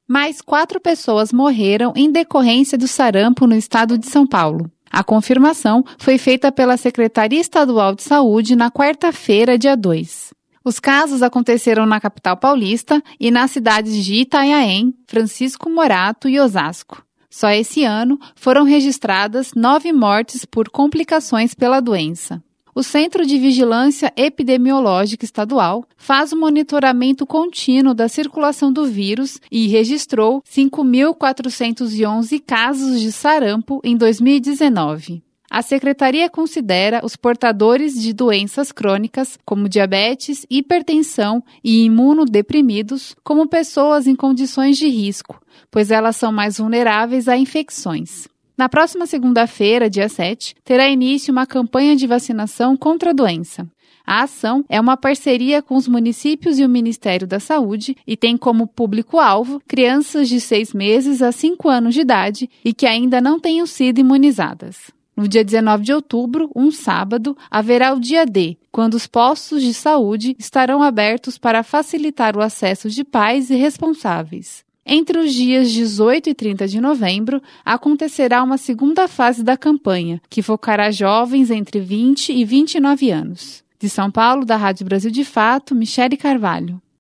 Mais 4 pessoas morreram em decorrência do sarampo no estado de São Paulo. A confirmação foi feita pela Secretaria Estadual de Saúde na quarta-feira, dia 2. Os casos aconteceram na capital paulista e nas cidades de Itanhaém, Francisco Morato e Osasco. Só esse ano foram registradas 9 mortes por complicações pela doença. O Centro de Vigilância Epidemiológica Estadual faz o monitoramento contínuo da circulação do vírus e registrou 5.411 casos de sarampo em 2019. A Secretaria considera os portadores de doenças crônicas, como diabetes, hipertensão e imunodeprimidos, como pessoas em condições de risco, pois elas são mais vulneráveis a infecções. Na próxima segunda-feira, dia 7, terá início uma campanha de vacinação contra a doença. A ação é uma parceria com os municípios e o Ministério da Saúde e tem como público-alvo crianças de 6 meses a 5 anos de idade e que ainda não tenham sido imunizadas. No dia 19 de outubro, um sábado, haverá o dia D, quando os postos de saúde estarão abertos para facilitar o acesso de pais e responsáveis. Entre os dias 18 e 30 de novembro, acontecerá uma segunda fase da campanha, que focará jovens entre 20 e 29 anos. De São Paulo, da Rádio Brasil de Fato, Michele Carvalho.